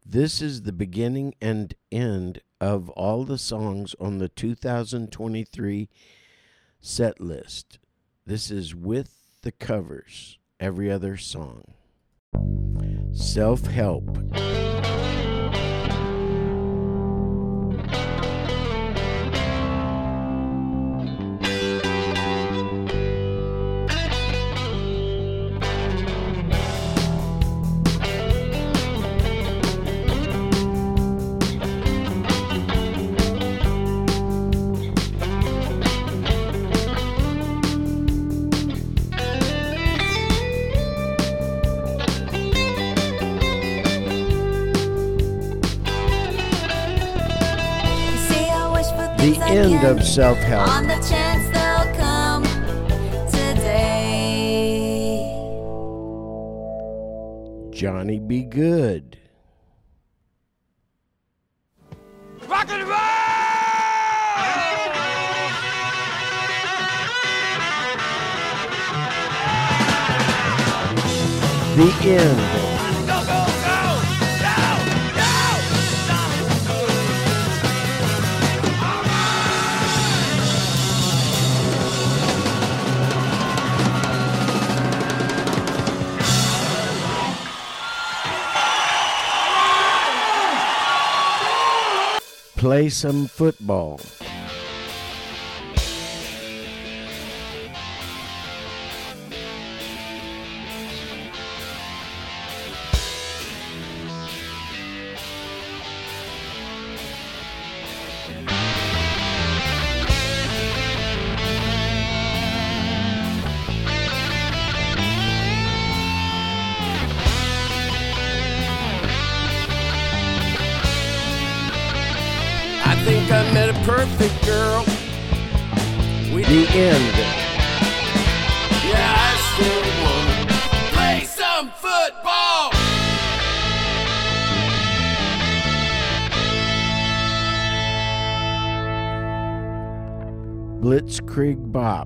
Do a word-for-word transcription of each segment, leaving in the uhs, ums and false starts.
This is the beginning and end of all the songs on the two thousand twenty-three set list. This is with the covers, every other song. Self-Help. The end of Self-Help. On the chance they'll come today. Johnny B. Good. Rock and roll! The end. Go, go, go! Go! Go! Play some football. I think I met a perfect girl. We The end. Yeah, I still wanna play some football. Blitzkrieg Bop.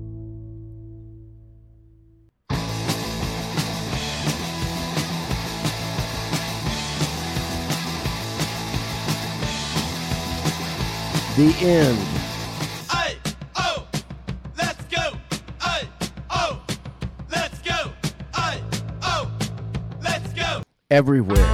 The end. Hey, oh, let's go. Hey, oh, let's go. Hey, oh, let's go. Everywhere.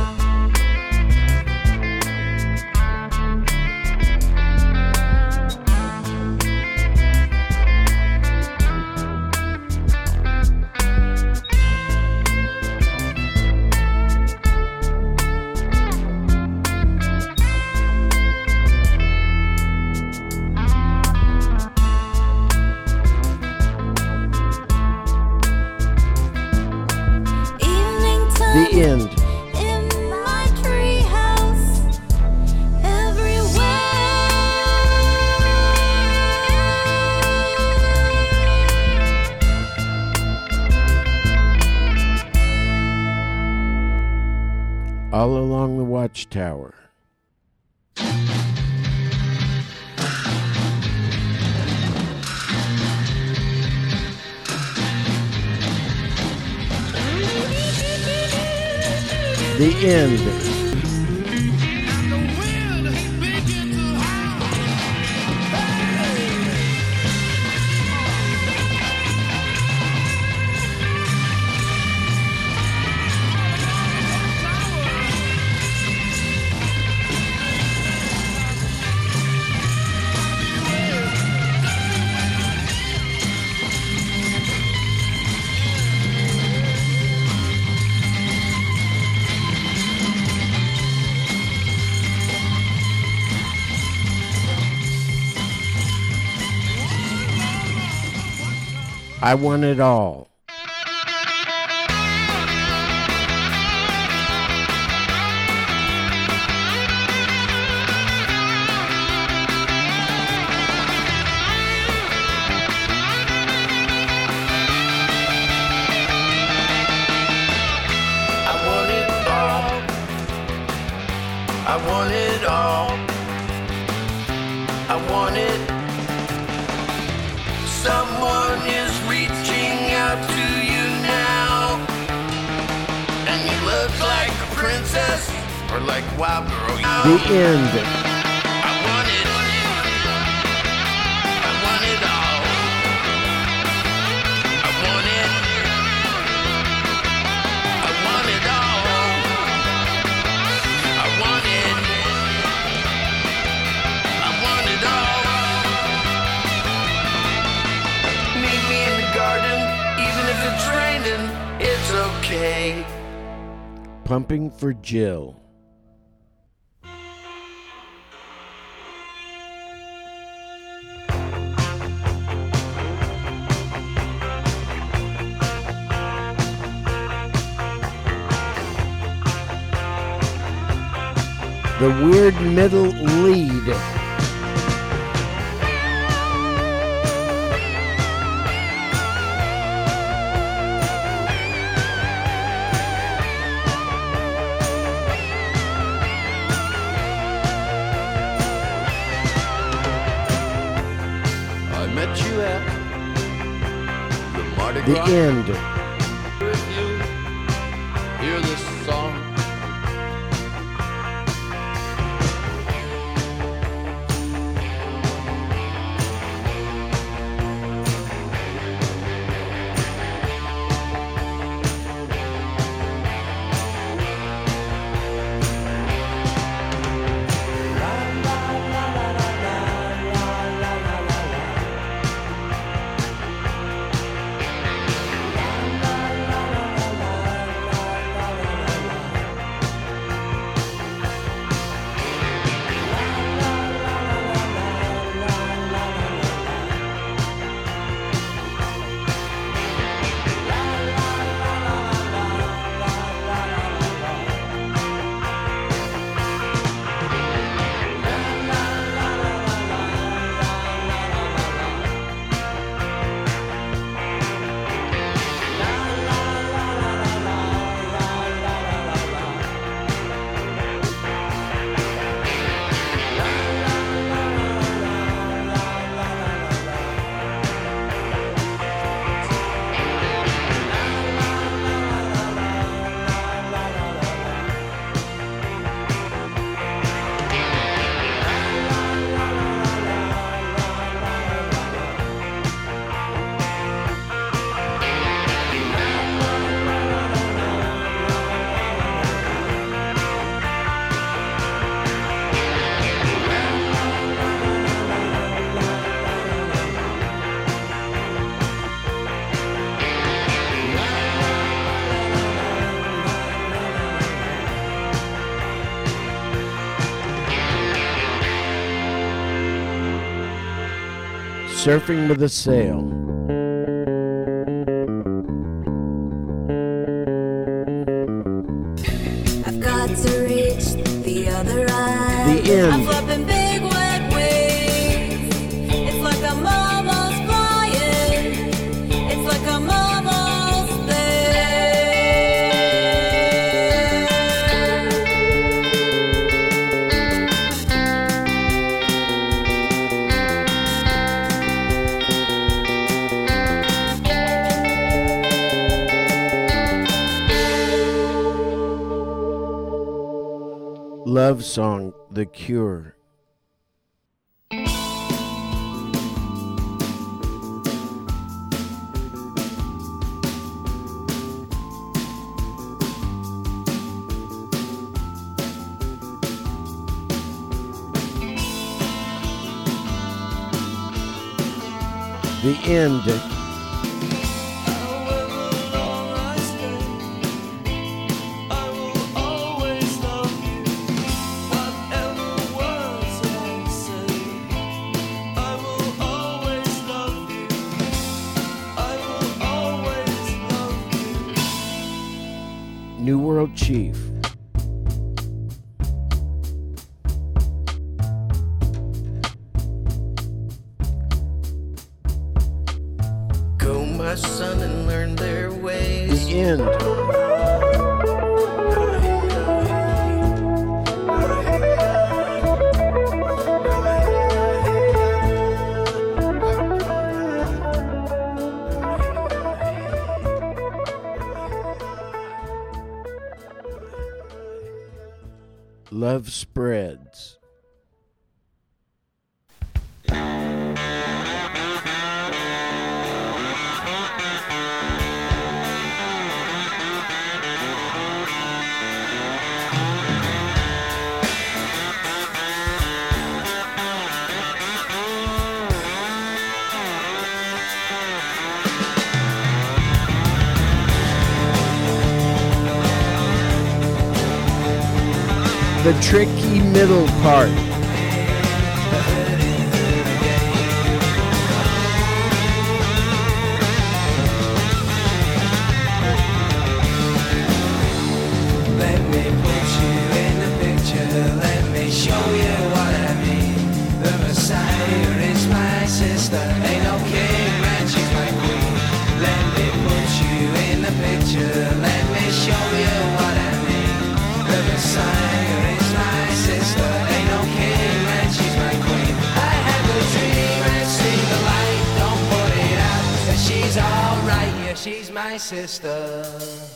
Evening time The end. in my treehouse. Everywhere. All along the watchtower. The end. I want it all. I want it all. I want it all. I want it. Someone is reaching out to you now, and you look like a princess or like Wild Girl. The end. I want it. I want it all. I want it. I want it all. I want it. I want it all. Meet me in the garden, even if it's raining, it's okay. Pumping for Jill. The weird middle lead. I met you at the Mardi The Gras. end. If you hear this song, Surfing with a Sail. I've got to reach the other eye. The end. I'm flapping big wet wings. It's like I'm almost flying. It's like I'm almost there. Love Song, The Cure. The end. New World Chief. go, my son, and learn their ways. The end. Love Spreads. The tricky middle part. Let me put you in the picture, let me show you what I mean. The Messiah is my sister, ain't no king, man, she's my queen. Let me put you in the picture, let me show you what I mean. The Messiah is my sister, ain't no king, man, she's my queen. I have a dream and see the light, don't put it out, that she's alright, yeah, she's my sister.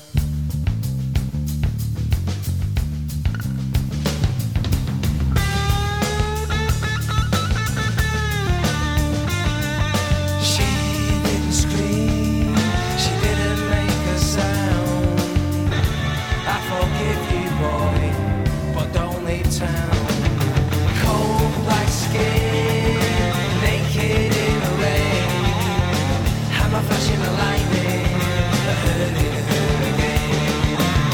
She didn't scream, she didn't make a sound. I forgive you, boy, but don't leave town. Cold black skin, naked in the rain. Hammer flashing the lightning, I heard it, heard again.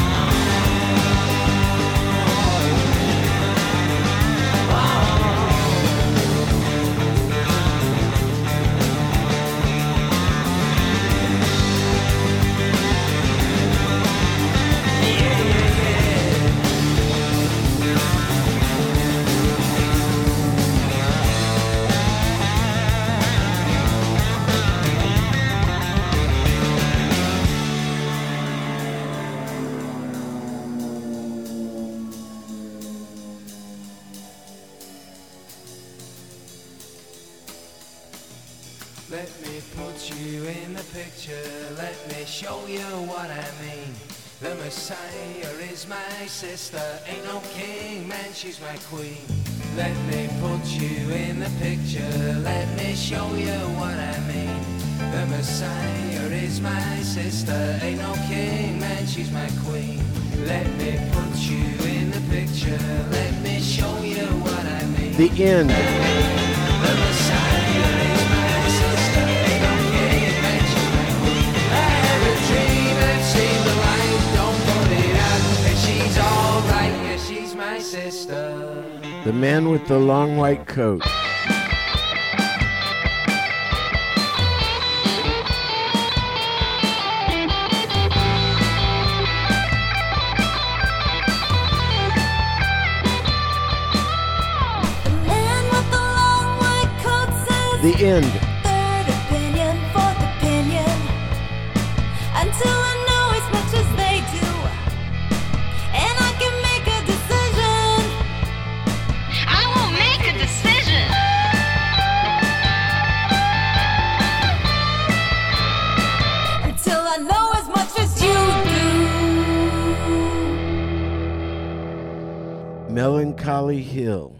Let me put you in the picture, let me show you what I mean. The Messiah is my sister, ain't no king, man, she's my queen. Let me put you in the picture, let me show you what I mean. The Messiah is my sister, ain't no king, man, she's my queen. Let me put you in the picture, let me show you what I mean. The end. The Messiah is my sister, ain't no king, man, she's my queen. I have a dream and seen the light, don't put it out, and she's alright, yeah, she's my sister. The man with the long white coat. The man with the long white coat says, The end. third opinion, fourth opinion, until I know as much as they do, and I can make a decision. I will make a decision. Until I know as much as you do. Melancholy Hill.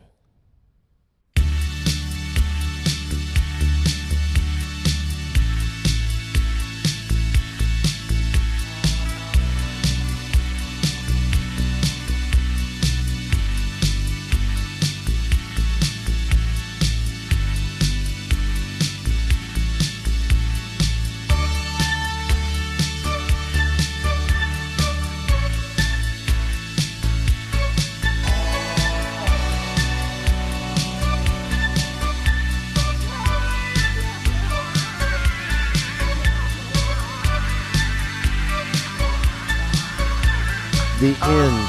The end.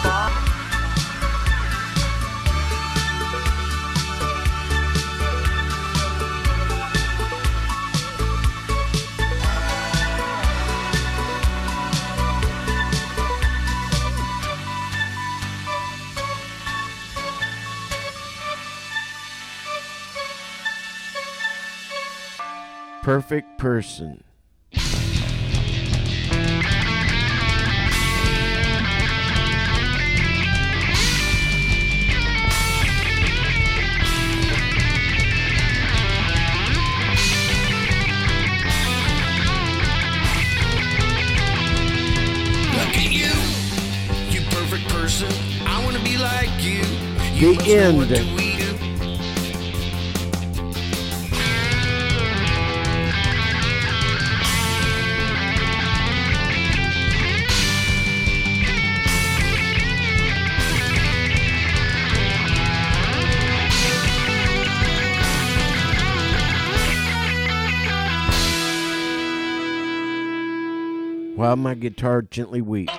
Perfect person. I wanna be like you. The You must know what end. do we do? While my guitar gently weeps.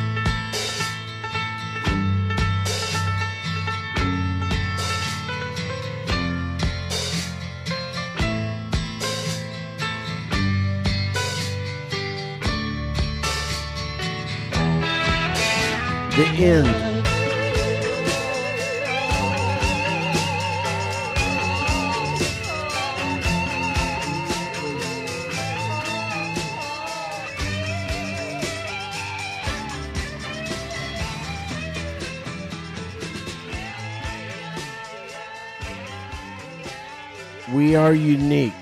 The end. We are unique.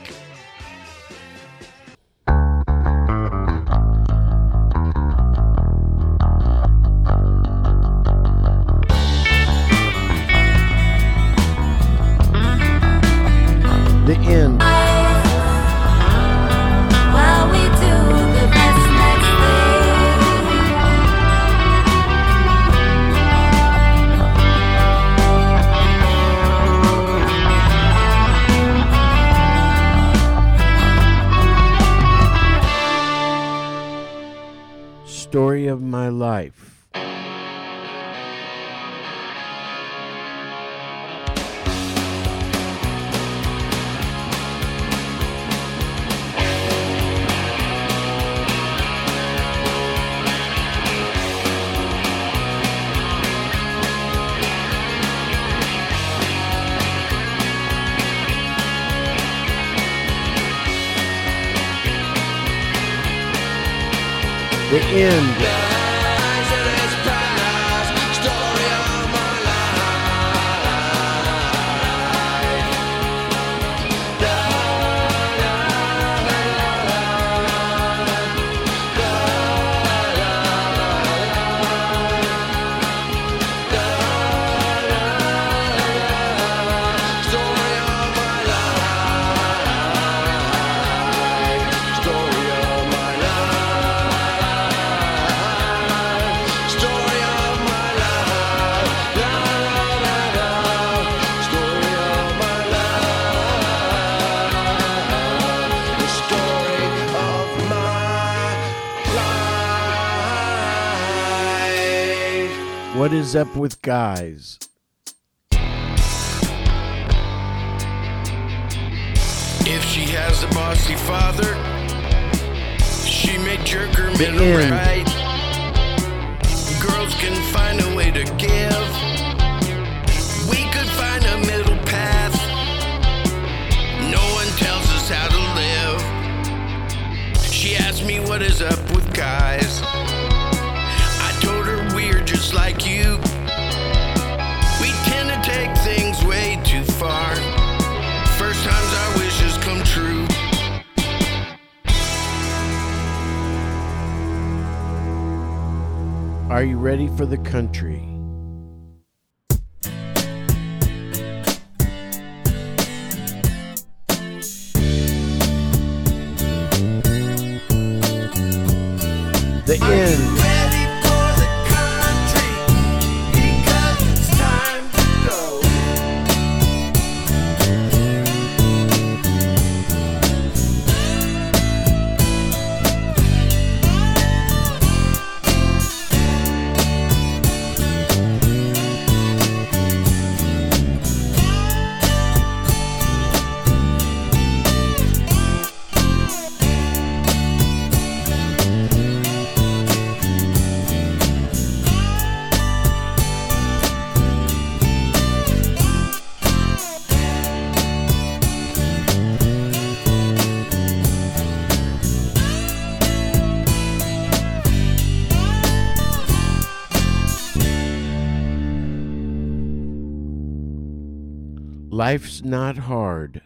The end. While we do the best next Story of my life. The end. What is up with guys? If she has a bossy father, she may jerk her The middle end. right. Girls can find a way to give. We could find a middle path. No one tells us how to live. She asked me what is up with guys. I told her we're just like you. We tend to take things way too far. First times our wishes come true. Are you ready for the country? The end. Ready for the country, because it's time to go. Life's not hard.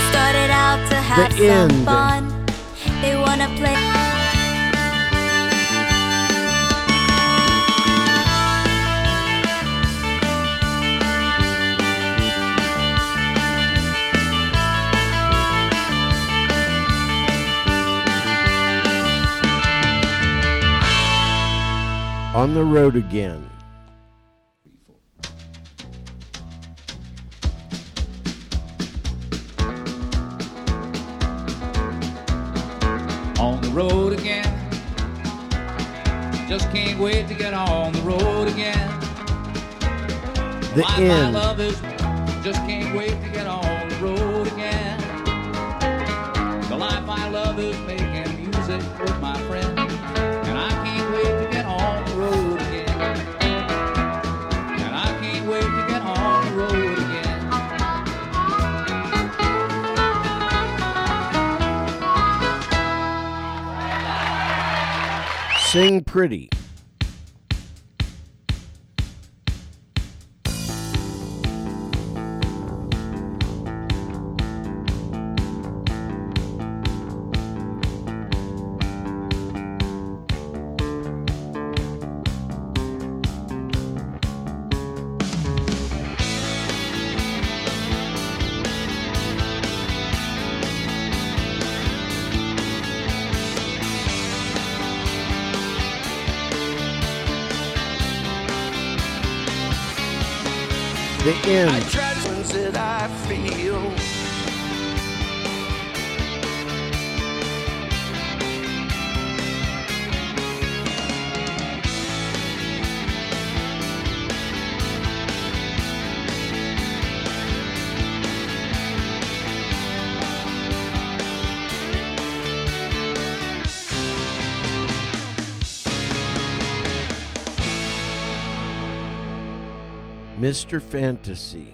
started out to have The some end. fun. They wanna play. On the road again. On the road again. Just can't wait to get on the road again. The Life I end. love is just can't wait to get on the road again. The life I love is making music with my friends, and I can't wait to get on the road again. And I can't wait to get on the road again. Sing pretty. The I end. try to sense that I feel. Mister Fantasy.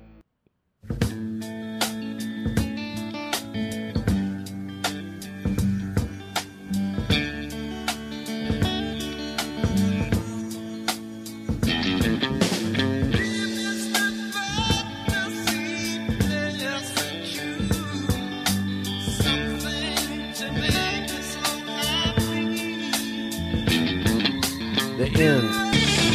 The end.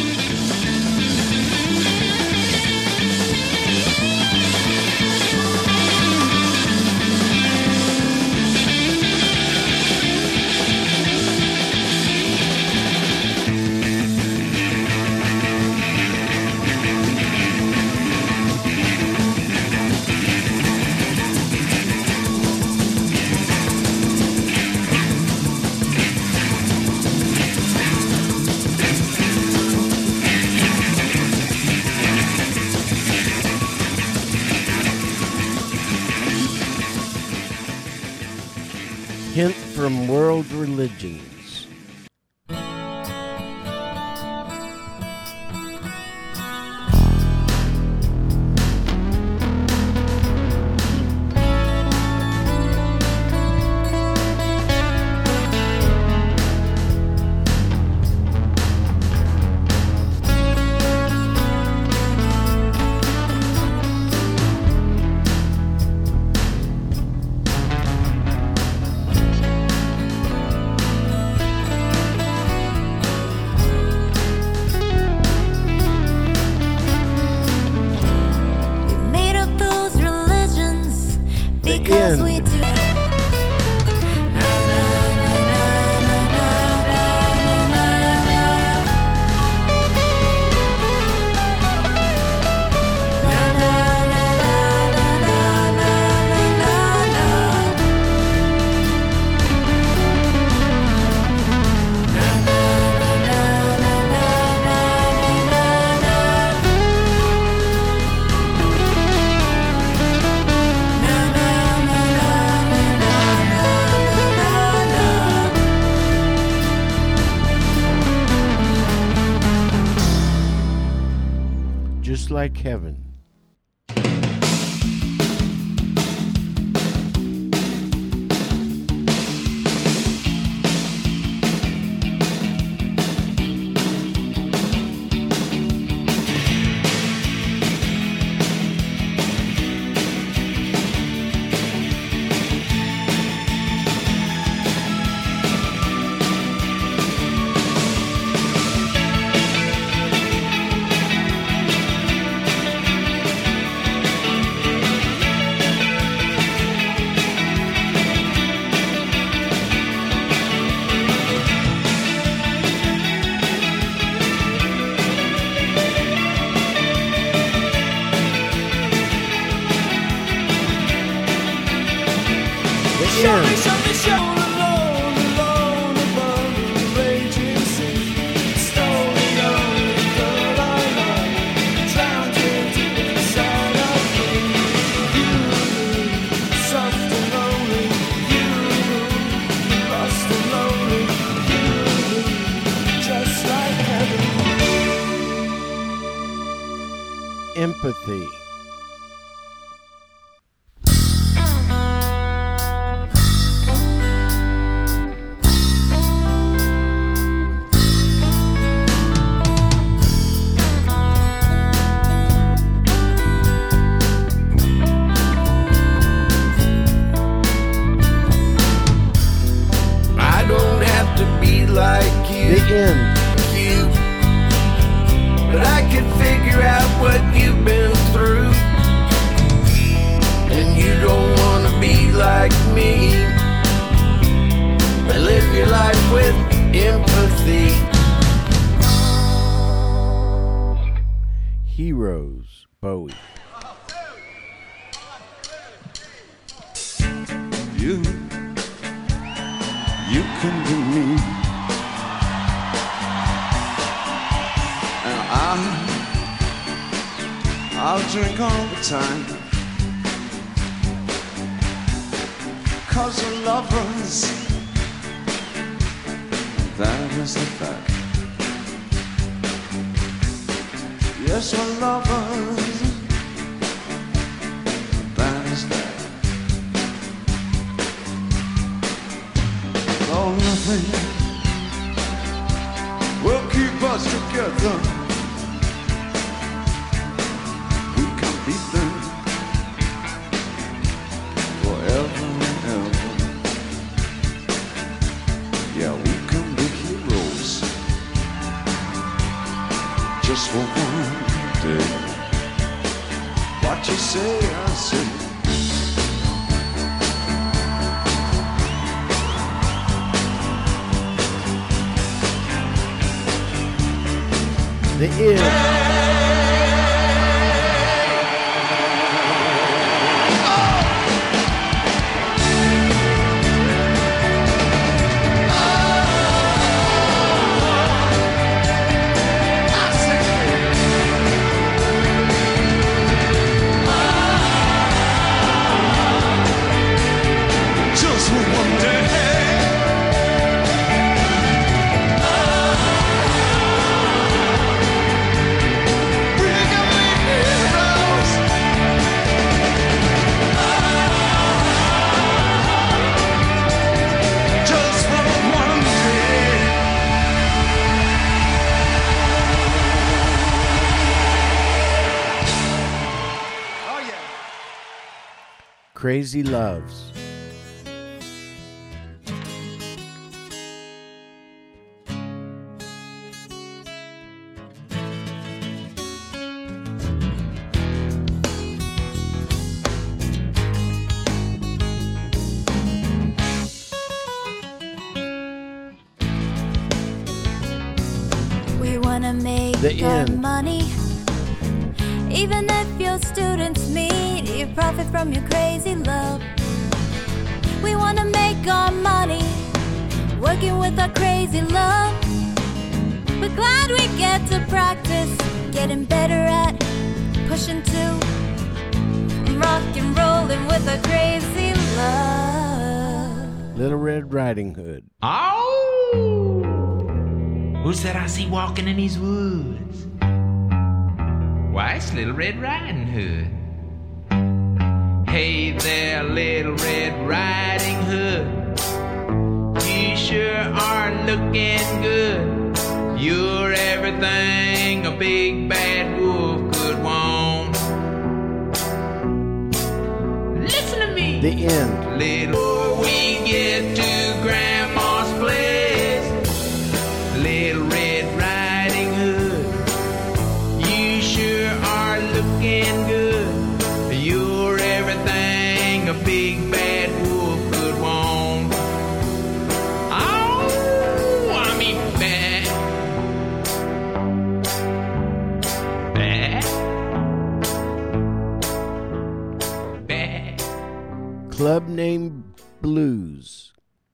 Hint from world religions. Made up those religions because end. we do. Just like heaven. end. Empathy. I don't have to be like you, The end. you, but I can figure out what you've been through. And you don't wanna be like me, but live your life with empathy. Heroes. Bowie. You, you can be me, and I, I'll drink all the time, 'cause we're lovers, that is the fact. Yes, we're lovers, that is that. Oh, nothing will keep us together. We can be them forever and ever. Yeah, we can be heroes just for one day. What you say, I say. The end. Just for one day. Crazy Loves. We wanna make The our end. money. Even if your students meet, you profit from your crazy love. We wanna make our money, working with our crazy love. We're glad we get to practice, getting better at pushing to rock and rolling with our crazy love. Little Red Riding Hood. Oh! Who's that I see walking in these woods? Why, it's Little Red Riding Hood. Hey there, Little Red Riding Hood. You sure are looking good. You're everything a big bad wolf could want. Listen to me. The end. Little we get to Grandma's place, Little Red Riding Hood. You sure are looking good. You're everything a big bad wolf could want. Oh, I mean bad. Bad. Bad. Club Name Blues.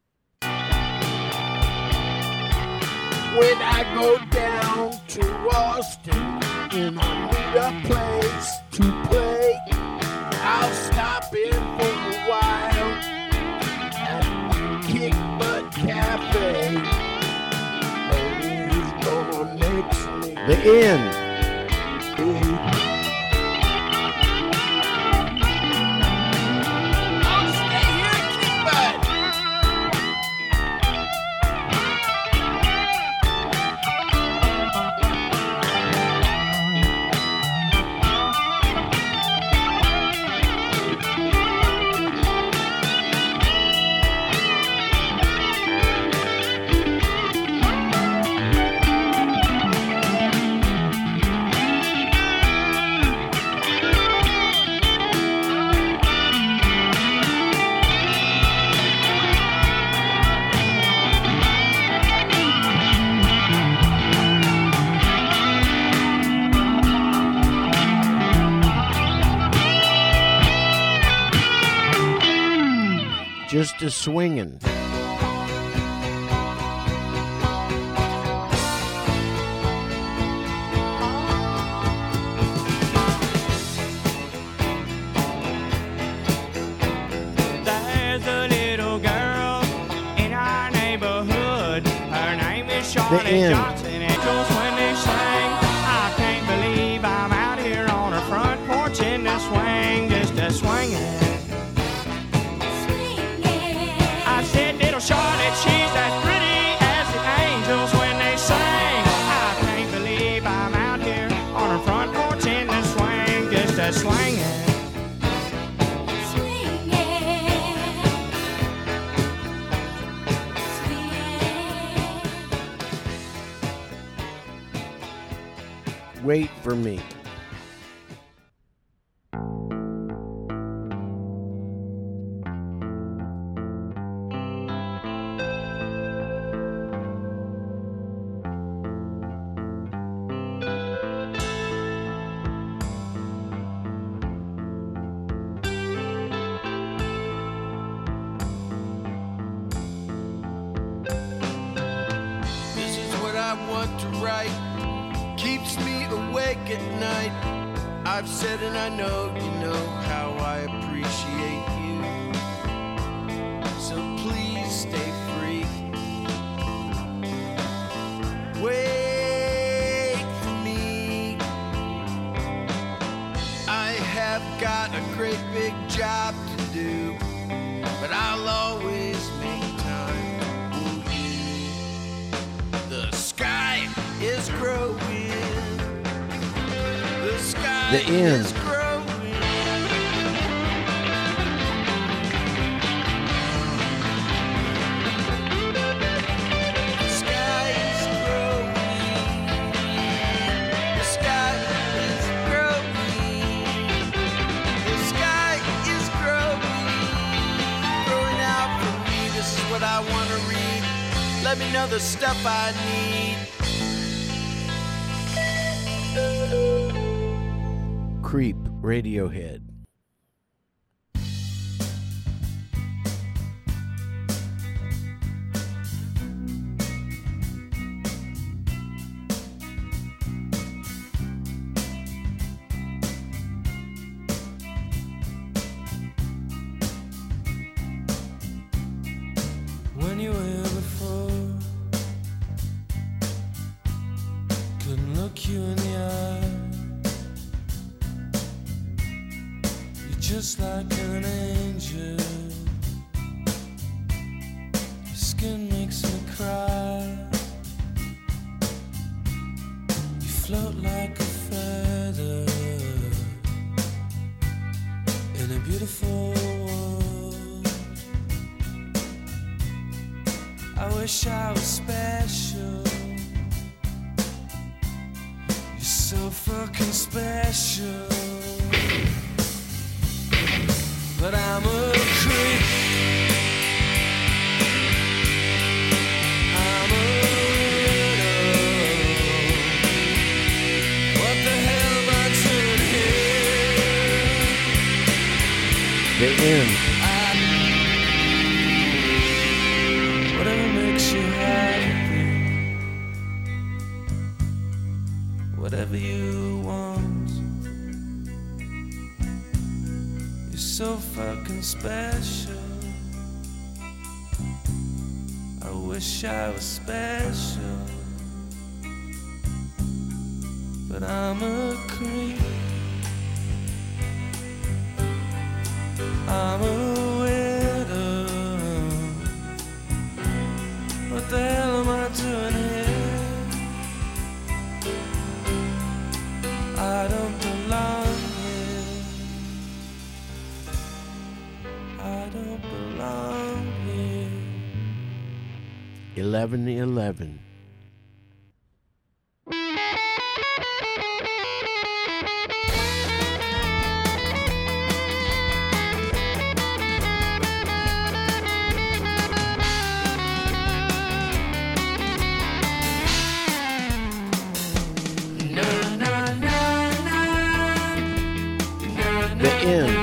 When I go down to Austin and I need a place to play, I'll stop in for a while at Kick Butt Cafe. Who's gonna mix me? The End. I'll stay here at Kick Butt. Just a Swingin'. There's a little girl in our neighborhood. Her name is The Charlotte End. Johnson. Angels when they sing, I can't believe I'm out here on her front porch in the swing, just a swinging. I said, little Charlotte, she's as pretty as the angels when they sing. I can't believe I'm out here on her front porch in the swing, just a swinging. Wait for Me. This is what I want to write. Keeps me awake at night. I've said and I know you know how I appreciate you. So please stay free. Wait for me. I have got a great big job to do, but I'll always make time for you. The sky is growing. The sky The End. is growing. The sky is growing. The sky is growing. The sky is growing. Growing out for me. This is what I want to read. Let me know the stuff I need. Creep, Radiohead. When you were here before, couldn't look you in the eye. You're just like an angel. Your skin makes me cry. You float like a feather in a beautiful world. I wish I was special. You're so fucking special. But I'm a creep. I'm a widow. What the hell am I doing here? The End. I so special. I wish I was special, but I'm a creep. I'm a widow. What the hell am I doing here? I don't belong here. I don't belong here. eleven eleven. The end.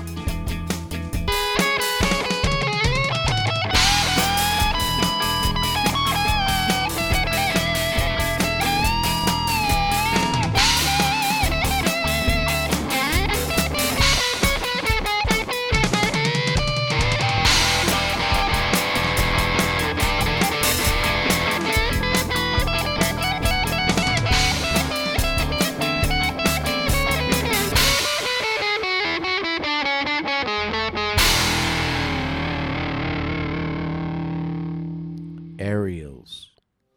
Aerials.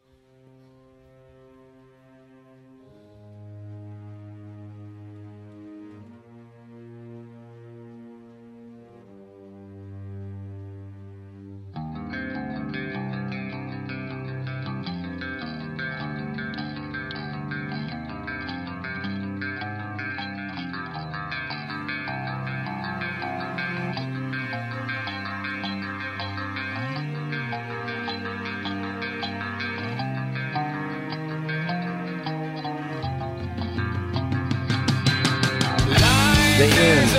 The end.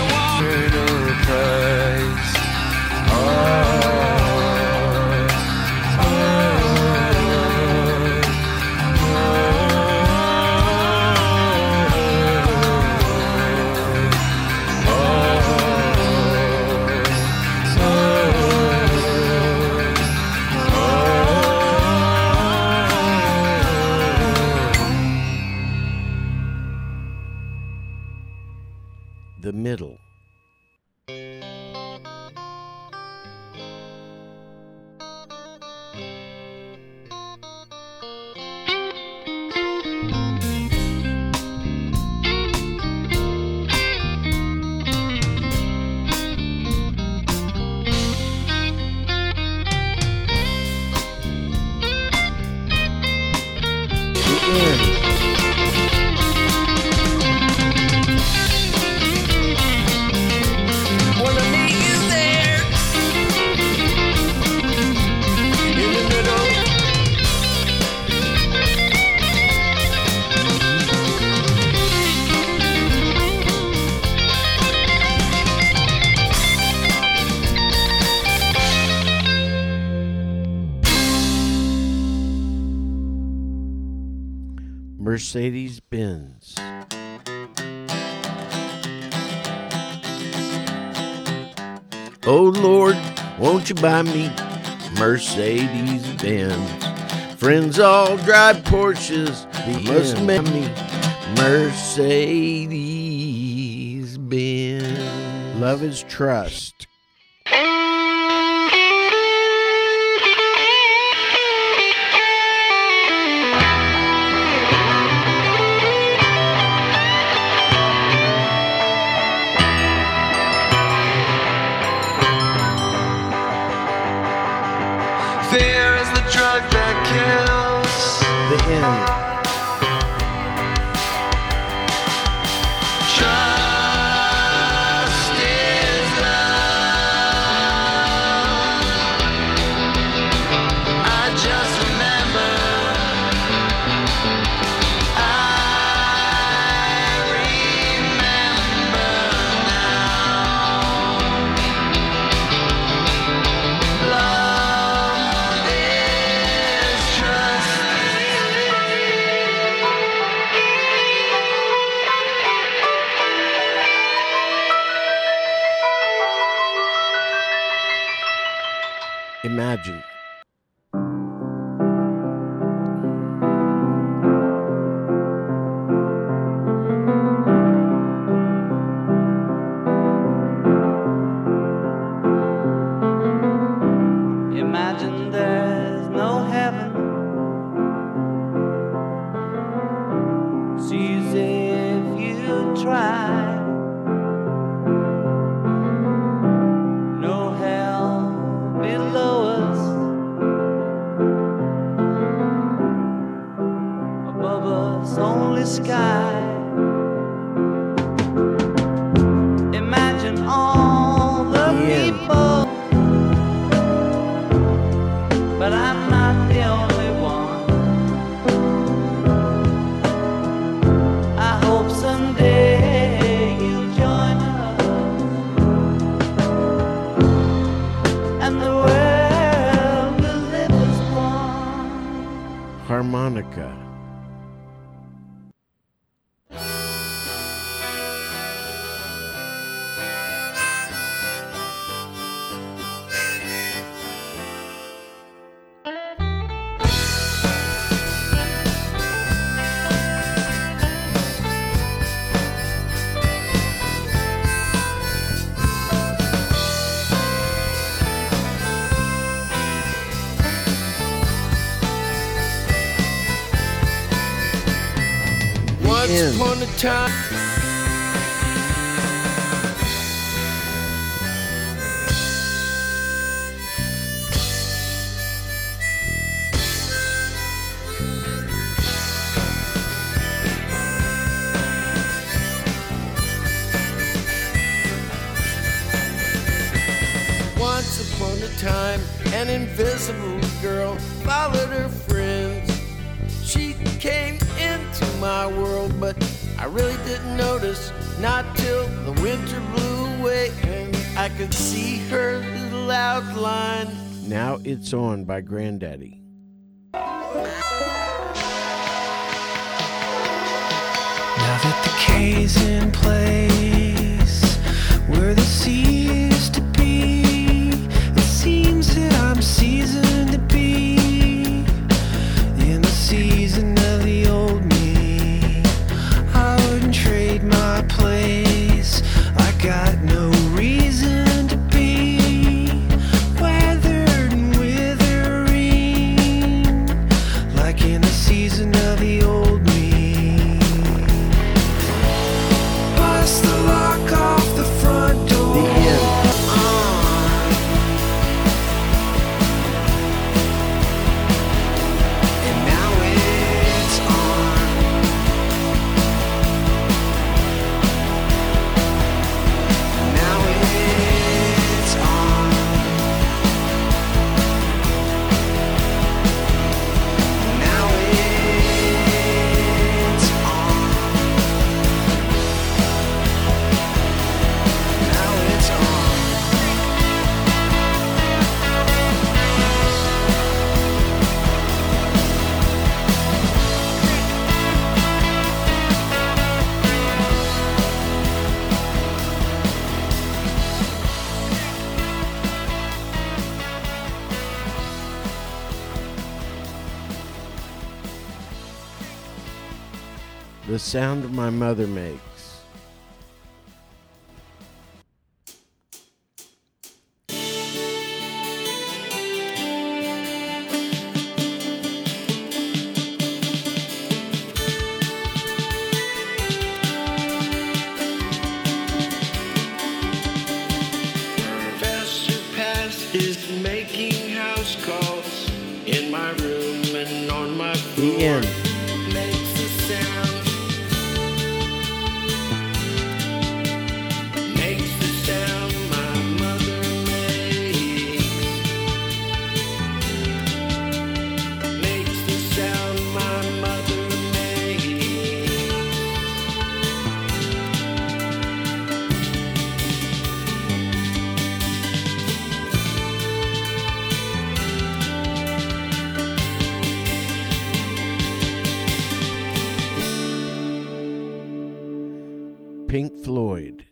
The middle. The end. Mercedes-Benz. Oh Lord, won't you buy me Mercedes-Benz? Friends all drive Porsches, they must make me Mercedes-Benz. Love is trust. Fear is the drug that kills. The end. Trust is love. I just remember. I remember now. Love is trust. Imagine. Imagine there's no heaven. It's easy if you try. No hell below us. Above us, only sky. Imagine all the people. But I'm not the only one. I hope someday you'll join us, and the world will live as one. Harmonica. Once end. upon a time. Once upon a time, an invisible girl followed her friends. She came into my world, but I really didn't notice, not till the winter blew away and I could see her little outline. Now It's On by Granddaddy. Now that the K's in place, where the sea used to be, it seems that I'm seasoned to be in the season of the old me. I wouldn't trade my place. I got no reason to be weathered and withering, like in the season of the old me. Bust the lock off the front door. The end. And now it's on. Now it's on. Now it's on. Now it's on. The sound my mother makes. Professor Past is making house calls in my room and on my floor. The end. Makes a sound. Makes the sound my mother makes. Makes the sound my mother makes. Pink Floyd.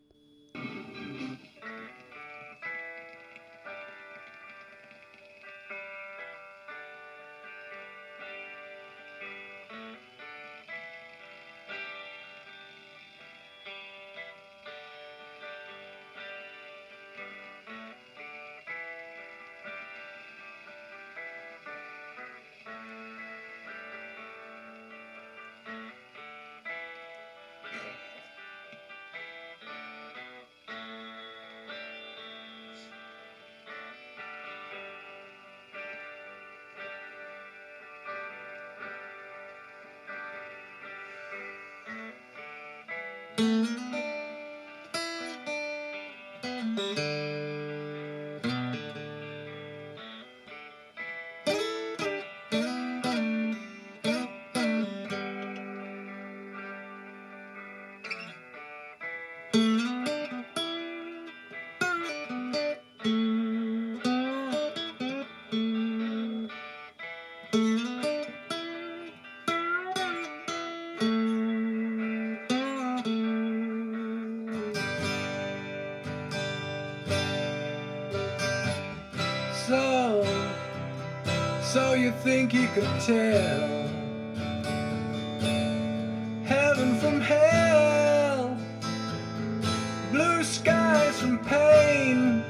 So you think you could tell heaven from hell, blue skies from pain?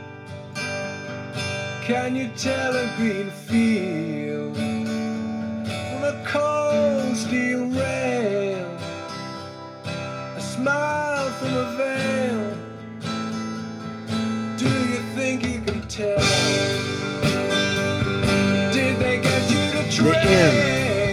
Can you tell a green field from a cold steel rail, a smile from a veil? Do you think you can tell? Did they get you to The train? end.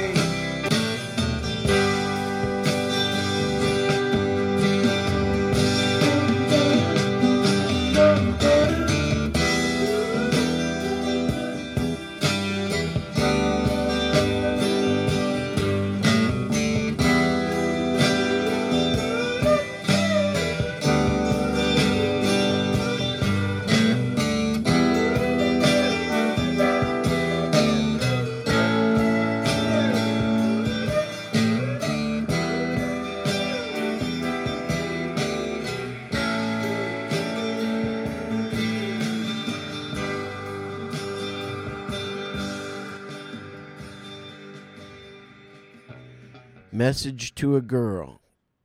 Message to a girl.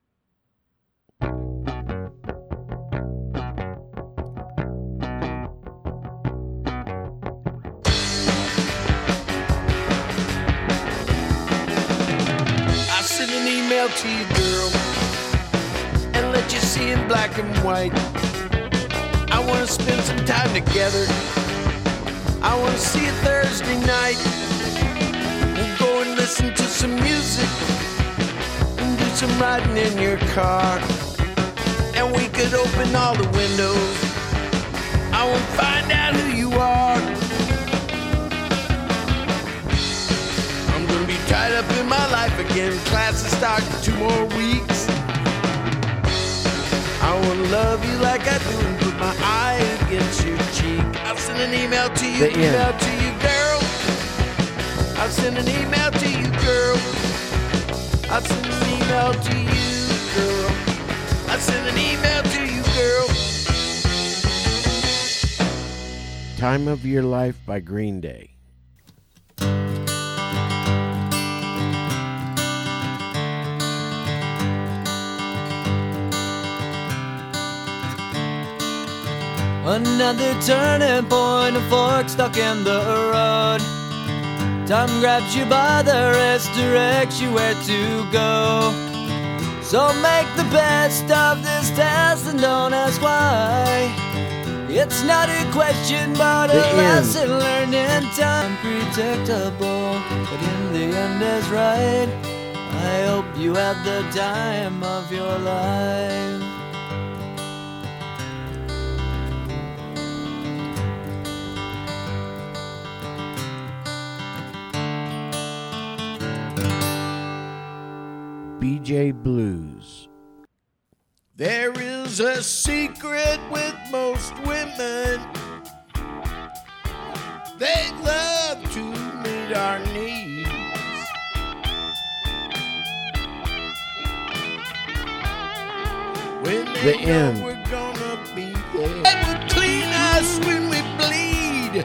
I sent an email to you, girl, and let you see in black and white. I want to spend some time together. I want to see you Thursday night. We'll go and listen to some music and do some riding in your car. And we could open all the windows. I want to find out who you are. I'm gonna be tied up in my life again. Classes start in two more weeks. I wanna love you like I do and put my eye against your cheek. I'll send an email to you, The end. email to you, girl. I'll send an email to you, girl. I'll send an email to you, girl. I'll send an email to you, girl. Time of Your Life by Green Day. Another turning point, a fork stuck in the road. Time grabs you by the wrist, directs you where to go. So make the best of this test and don't ask why. It's not a question but a The end. lesson learned in time. Unpredictable, but in the end is right. I hope you had the time of your life. B J Blues. There is a secret with most women. They love to meet our needs. When they The know end. we're gonna be there, they will clean us when we bleed.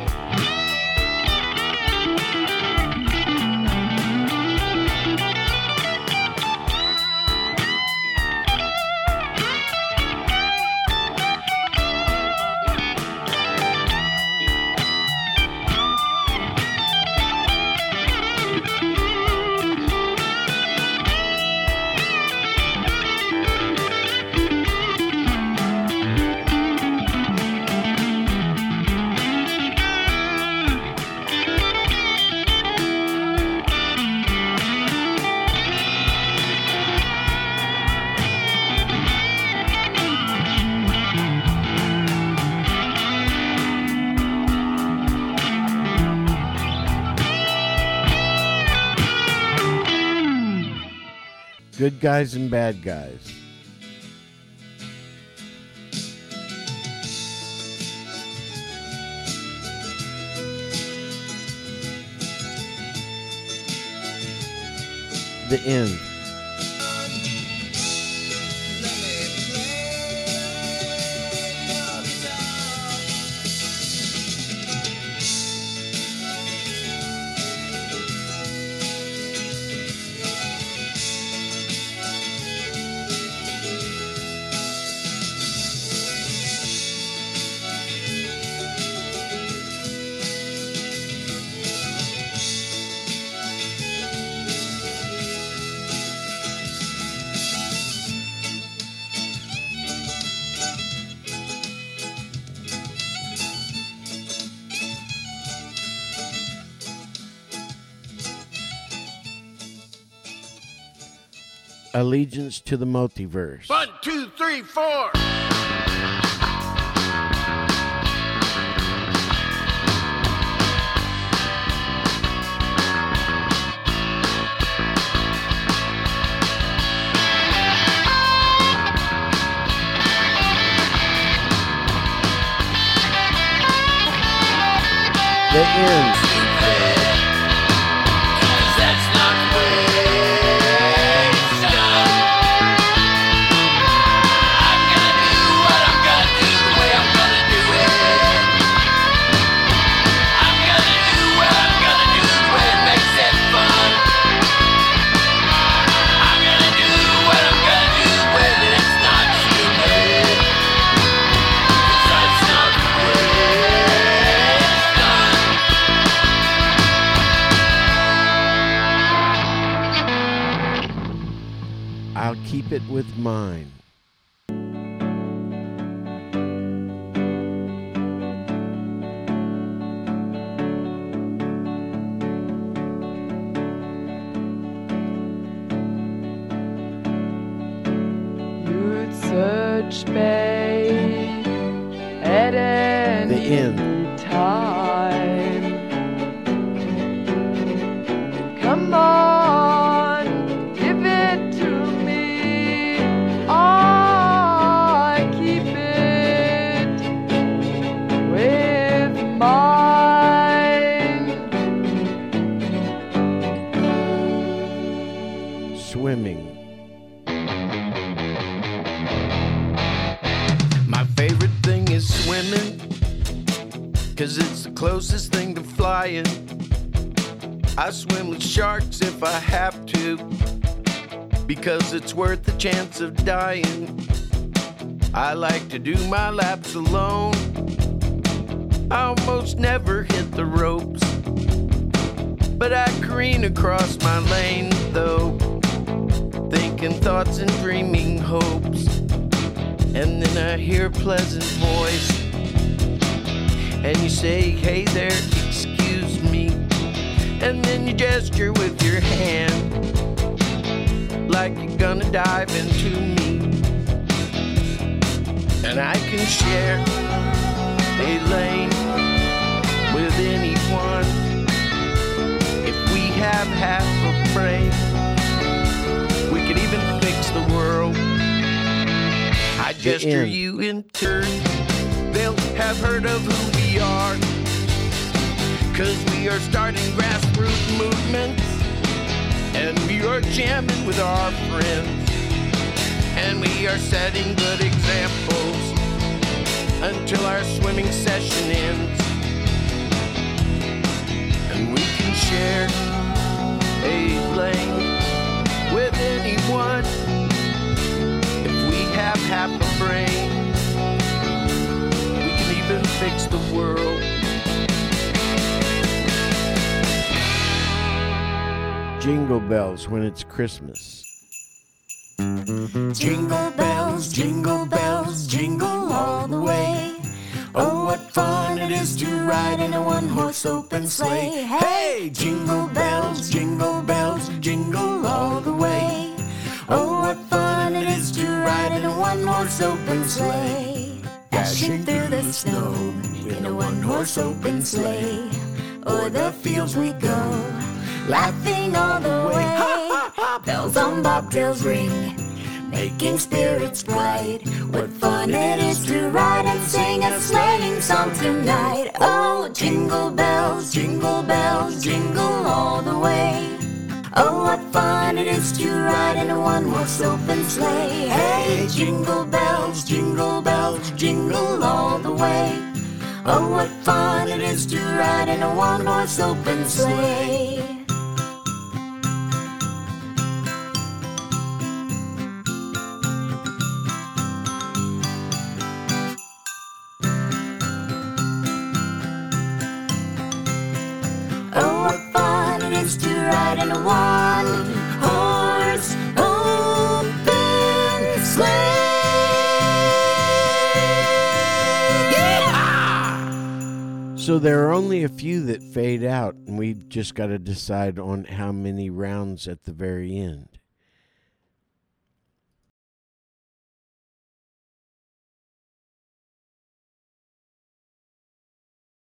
Good Guys and Bad Guys. The end. Allegiance to the Multiverse. One, two, three, four. The End. I'll keep it with mine. You'd search me at any The End. time. Come on, give it to me. I keep it with mine. Swimming. My favorite thing is swimming, 'cause it's the closest thing to flying. I swim with sharks if I have to, because it's worth the chance of dying. I like to do my laps alone. I almost never hit the ropes, but I careen across my lane though, thinking thoughts and dreaming hopes. And then I hear a pleasant voice, and you say, hey there, excuse me. And then you gesture with your hand, like you're gonna dive into me. And I can share a lane with anyone if we have half a brain. We could even fix the world. I gesture end. you in turn. They'll have heard of who we are, 'cause we are starting grassroots movements, and we are jamming with our friends, and we are setting good examples until our swimming session ends. And we can share a lane with anyone if we have half a brain. We can even fix the world. Jingle bells when it's Christmas. Jingle bells, jingle bells, jingle all the way. Oh, what fun it is to ride in a one-horse open sleigh. Hey, jingle bells, jingle bells, jingle all the way. Oh, what fun it is to ride in a one-horse open sleigh. Dashing through the snow in a one-horse open sleigh. O'er the fields we go, laughing all the way. Bells on bobtails ring, making spirits bright. What fun it is to ride and sing a sleighing song tonight. Oh, jingle bells, jingle bells, jingle all the way. Oh, what fun it is to ride in a one-horse open sleigh. Hey, jingle bells, jingle bells, jingle all the way. Oh, what fun it is to ride in a one-horse open sleigh. Oh, what fun it is to ride in a one-horse open sleigh. So there are only a few that fade out, and we've just got to decide on how many rounds at the very end.